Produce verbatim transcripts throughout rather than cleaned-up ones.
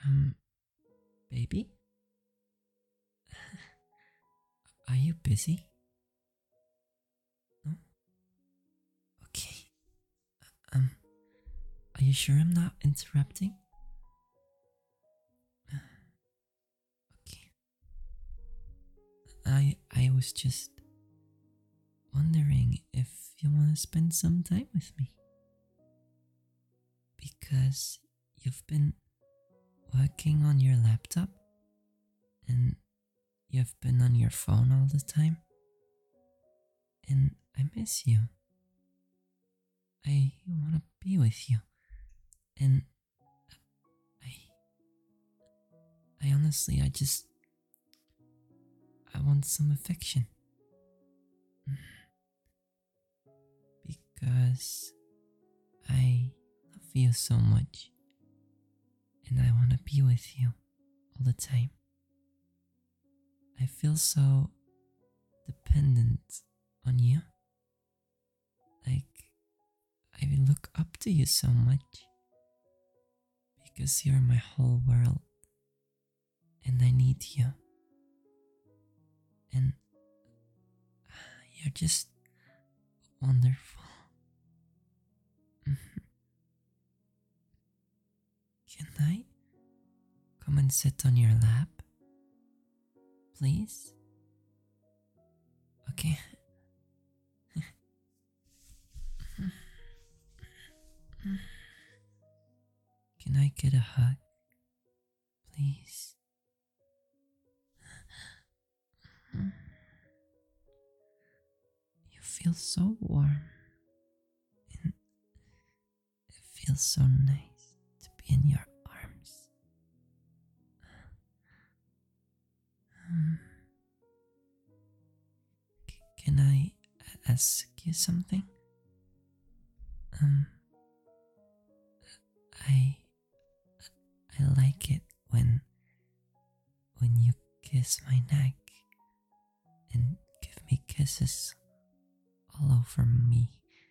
Um, baby? Are you busy? No? Okay. Um, are you sure I'm not interrupting? Okay. I I was just wondering if you want to spend some time with me. Because you've been working on your laptop and you've been on your phone all the time. And I miss you. I want to be with you. And I I honestly I just I want some affection. Because I love you so much. And I want to be with you all the time. I feel so dependent on you. Like, I look up to you so much. Because you're my whole world. And I need you. And you're just wonderful. Can I come and sit on your lap? Please? Okay. Can I get a hug? Please? You feel so warm. And it feels so nice to be in your arms. Um, c- can I ask you something? Um, I I like it when when you kiss my neck and give me kisses all over me.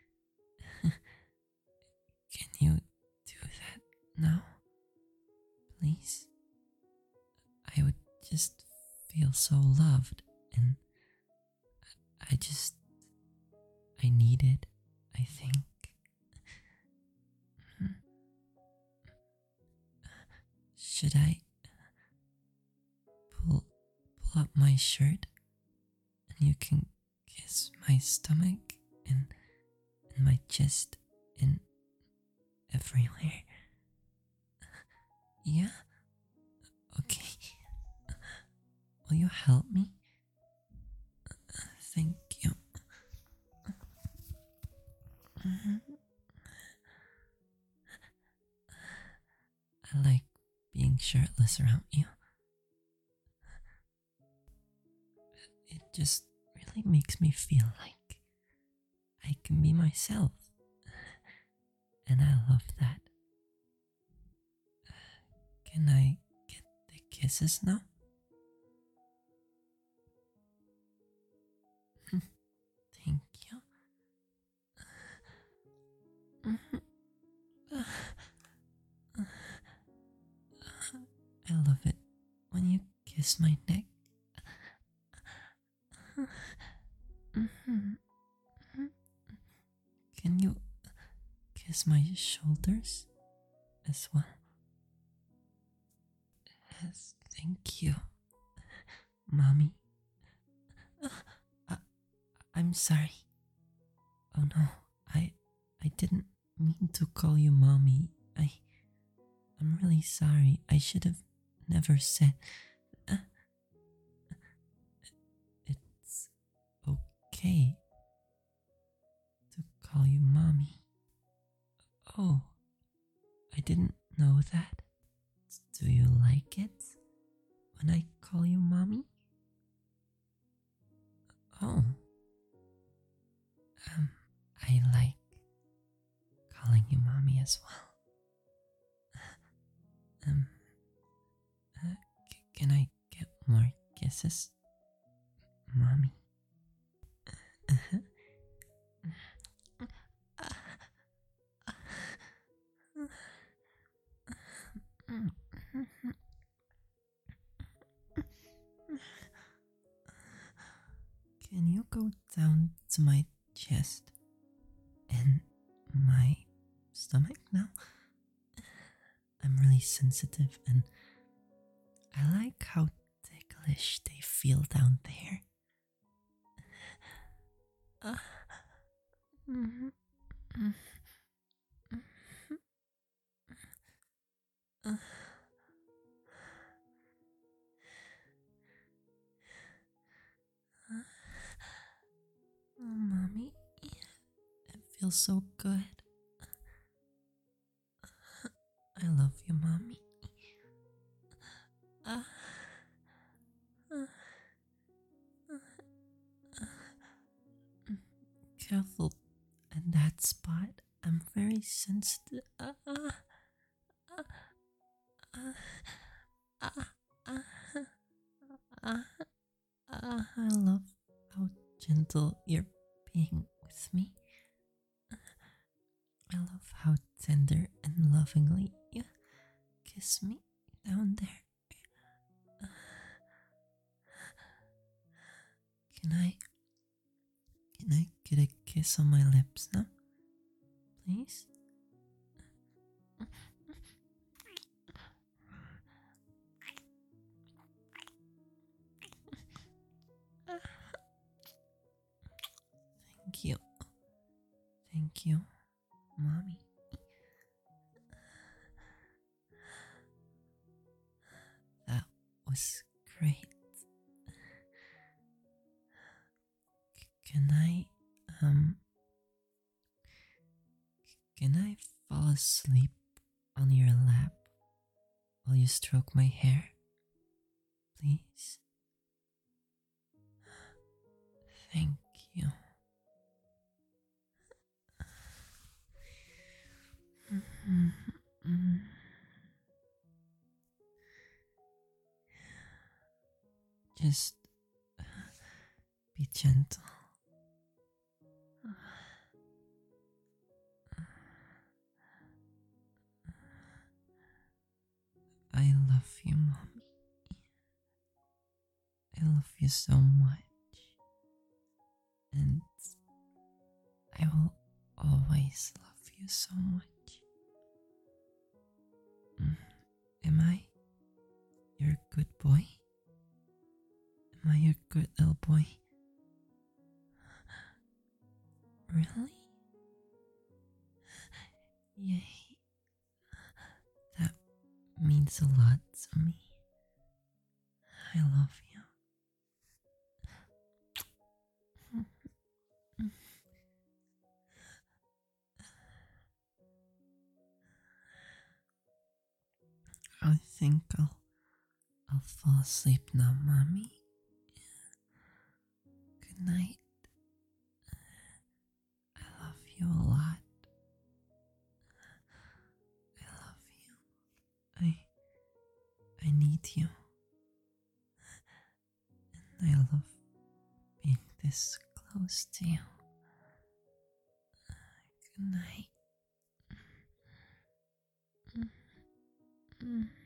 Can you do that now? Please? I would just feel so loved and I just I need it, I think. Should I pull pull up my shirt and you can kiss my stomach and, and my chest and everywhere? Yeah? Okay. Will you help me? Thank you. I like being shirtless around you. It just really makes me feel like I can be myself. And I love that. Can I get the kisses now? Thank you. I love it when you kiss my neck. Can you kiss my shoulders as well? Yes, thank you, Mommy. I, I'm sorry. Oh no, I I didn't mean to call you Mommy. I I'm really sorry. I should have never said. Uh, it's okay to call you Mommy. Oh, I didn't know that. Do you like it when I call you Mommy? Oh, um, I like calling you Mommy as well. Um, uh, c- can I get more kisses, Mommy? Can you go down to my chest and my stomach now? I'm really sensitive and I like how ticklish they feel down there. Uh, mhm, mhm, uh, uh. Oh, mommy, it feels so good. I love you, mommy. Uh, uh, uh, uh. Careful in that spot. I'm very sensitive. Uh, uh, uh, uh, uh, uh, uh, uh, I love how gentle you're being with me. I love how tender and lovingly you kiss me down there. Can I can I get a kiss on my lips now? Please? Thank you. Thank you, mommy. That was great. C- Can I um can I fall asleep on your lap while you stroke my hair? Please? Thank you. Just be gentle. I love you, mommy. I love you so much. And I will always love you so much. Mm. Am I your good boy? Am I your good little boy? Really? Yay. That means a lot to me. I love you. I think I'll I'll fall asleep now, mommy. Good night. I love you a lot. I love you. I I need you. And I love being this close to you. Good night.